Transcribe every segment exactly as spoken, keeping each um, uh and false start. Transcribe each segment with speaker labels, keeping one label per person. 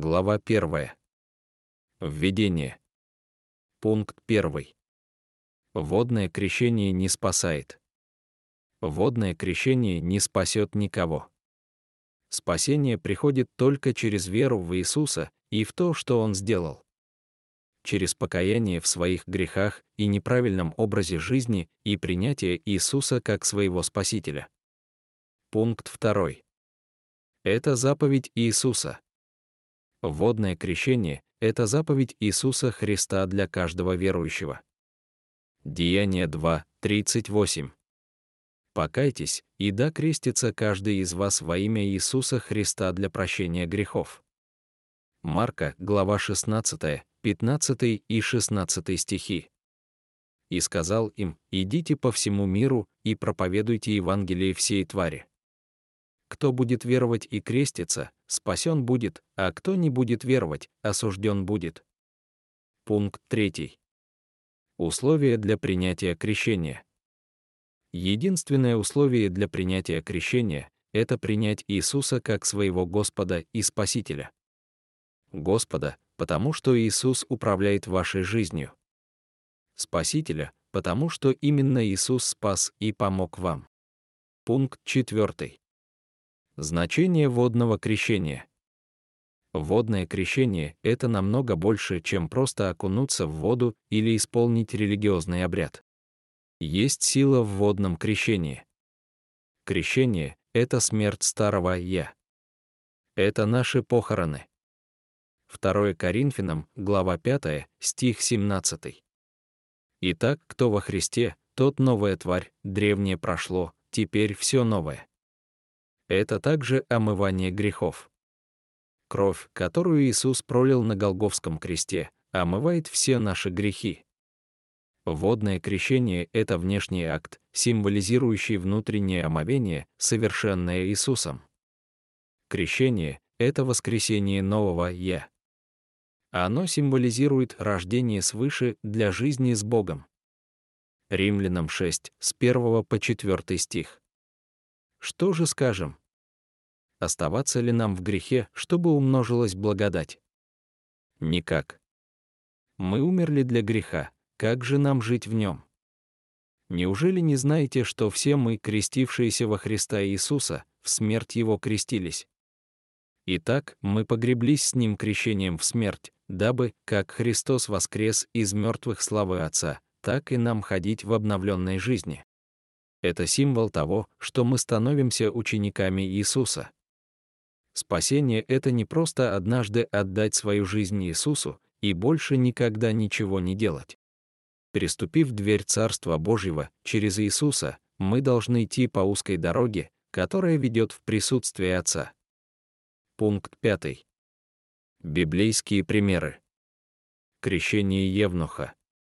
Speaker 1: Глава первая. Введение. Пункт первый. Водное крещение не спасает. Водное крещение не спасет никого. Спасение приходит только через веру в Иисуса и в то, что Он сделал. Через покаяние в своих грехах и неправильном образе жизни и принятие Иисуса как своего Спасителя. Пункт второй. Это заповедь Иисуса. Водное крещение — это заповедь Иисуса Христа для каждого верующего. Деяния два, тридцать восемь. Покайтесь, и да крестится каждый из вас во имя Иисуса Христа для прощения грехов. Марка, глава шестнадцатая, пятнадцатый и шестнадцатый стихи. И сказал им: идите по всему миру и проповедуйте Евангелие всей твари. Кто будет веровать и креститься, спасен будет, а кто не будет веровать, осужден будет. Пункт третий. Условия для принятия крещения. Единственное условие для принятия крещения — это принять Иисуса как своего Господа и Спасителя. Господа, потому что Иисус управляет вашей жизнью. Спасителя, потому что именно Иисус спас и помог вам. Пункт четвертый. Значение водного крещения. Водное крещение — это намного больше, чем просто окунуться в воду или исполнить религиозный обряд. Есть сила в водном крещении. Крещение — это смерть старого «я». Это наши похороны. второе Коринфянам, глава пятая, стих семнадцатый. Итак, кто во Христе, тот новая тварь, древнее прошло, теперь все новое. Это также омывание грехов. Кровь, которую Иисус пролил на Голгофском кресте, омывает все наши грехи. Водное крещение — это внешний акт, символизирующий внутреннее омовение, совершенное Иисусом. Крещение — это воскресение нового «я». Оно символизирует рождение свыше для жизни с Богом. Римлянам шесть, с первого по четвёртый стих. Что же скажем? Оставаться ли нам в грехе, чтобы умножилась благодать? Никак. Мы умерли для греха, как же нам жить в нем? Неужели не знаете, что все мы, крестившиеся во Христа Иисуса, в смерть Его крестились? Итак, мы погреблись с Ним крещением в смерть, дабы, как Христос воскрес из мертвых славы Отца, так и нам ходить в обновленной жизни. Это символ того, что мы становимся учениками Иисуса. Спасение — это не просто однажды отдать свою жизнь Иисусу и больше никогда ничего не делать. Переступив дверь Царства Божьего через Иисуса, мы должны идти по узкой дороге, которая ведет в присутствие Отца. Пункт пятый. Библейские примеры. Крещение Евнуха.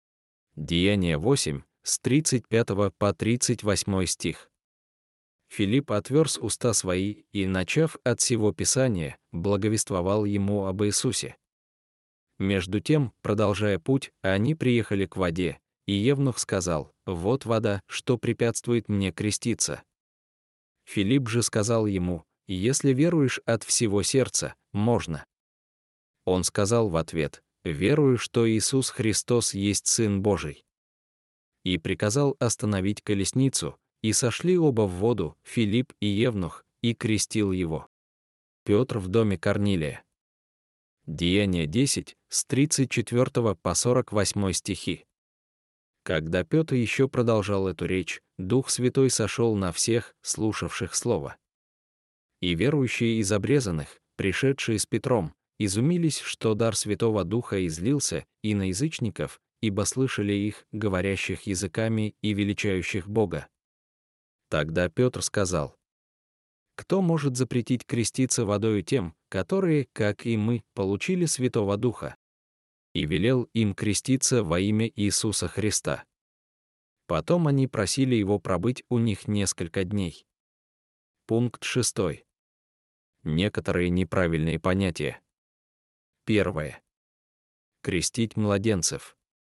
Speaker 1: Деяния восемь, с тридцать пятого по тридцать восьмой стих. Филипп отверз уста свои и, начав от сего Писания, благовествовал ему об Иисусе. Между тем, продолжая путь, они приехали к воде, и Евнух сказал: «Вот вода, что препятствует мне креститься». Филипп же сказал ему: «Если веруешь от всего сердца, можно». Он сказал в ответ: «Верую, что Иисус Христос есть Сын Божий». И приказал остановить колесницу, и сошли оба в воду, Филипп и Евнух, и крестил его. Петр в доме Корнилия. Деяния десять, с тридцать четвёртого по сорок восьмой стихи. Когда Петр еще продолжал эту речь, Дух Святой сошел на всех, слушавших слово. И верующие из обрезанных, пришедшие с Петром, изумились, что дар Святого Духа излился и на язычников, ибо слышали их, говорящих языками и величающих Бога. Тогда Петр сказал: «Кто может запретить креститься водою тем, которые, как и мы, получили Святого Духа?» И велел им креститься во имя Иисуса Христа. Потом они просили его пробыть у них несколько дней. Пункт шестой. Некоторые неправильные понятия. Первое. Крестить младенцев.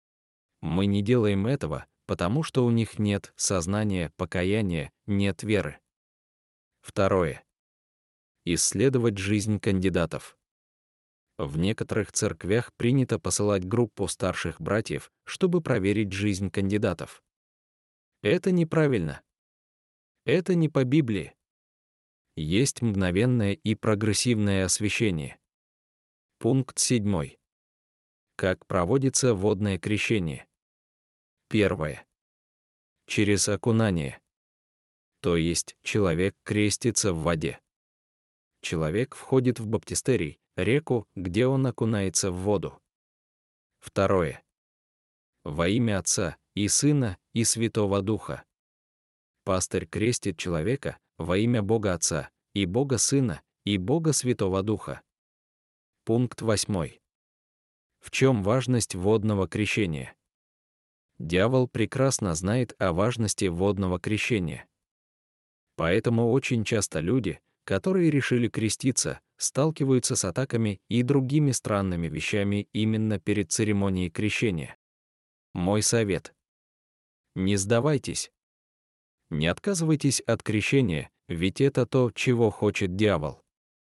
Speaker 1: Мы не делаем этого, потому что у них нет сознания, покаяния, нет веры. Второе. Исследовать жизнь кандидатов. В некоторых церквях принято посылать группу старших братьев, чтобы проверить жизнь кандидатов. Это неправильно. Это не по Библии. Есть мгновенное и прогрессивное освящение. Пункт седьмой. Как проводится водное крещение? Первое. Через окунание. То есть человек крестится в воде. Человек входит в баптистерий, реку, где он окунается в воду. Второе. Во имя Отца, и Сына, и Святого Духа. Пастырь крестит человека во имя Бога Отца, и Бога Сына, и Бога Святого Духа. Пункт восьмой. В чем важность водного крещения? Дьявол прекрасно знает о важности водного крещения. Поэтому очень часто люди, которые решили креститься, сталкиваются с атаками и другими странными вещами именно перед церемонией крещения. Мой совет. Не сдавайтесь. Не отказывайтесь от крещения, ведь это то, чего хочет дьявол.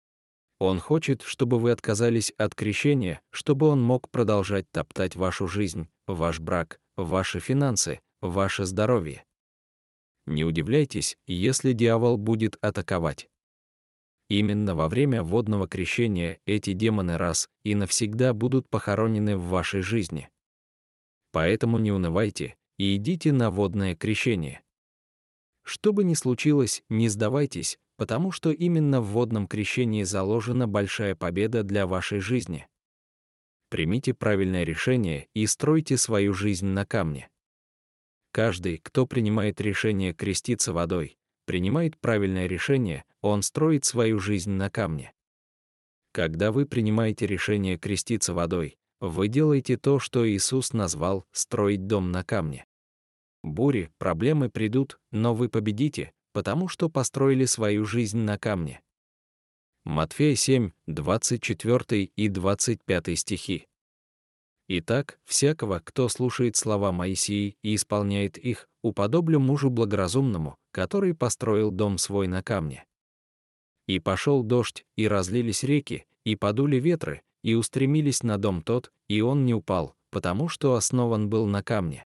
Speaker 1: Он хочет, чтобы вы отказались от крещения, чтобы он мог продолжать топтать вашу жизнь, ваш брак, ваши финансы, ваше здоровье. Не удивляйтесь, если дьявол будет атаковать. Именно во время водного крещения эти демоны раз и навсегда будут похоронены в вашей жизни. Поэтому не унывайте и идите на водное крещение. Что бы ни случилось, не сдавайтесь, потому что именно в водном крещении заложена большая победа для вашей жизни. Примите правильное решение и стройте свою жизнь на камне. Каждый, кто принимает решение креститься водой, принимает правильное решение, он строит свою жизнь на камне. Когда вы принимаете решение креститься водой, вы делаете то, что Иисус назвал «строить дом на камне». Бури, проблемы придут, но вы победите, потому что построили свою жизнь на камне. Матфея семь, двадцать четыре и двадцать пять стихи. Итак, всякого, кто слушает слова Моисии и исполняет их, уподоблю мужу благоразумному, который построил дом свой на камне. И пошел дождь, и разлились реки, и подули ветры, и устремились на дом тот, и он не упал, потому что основан был на камне.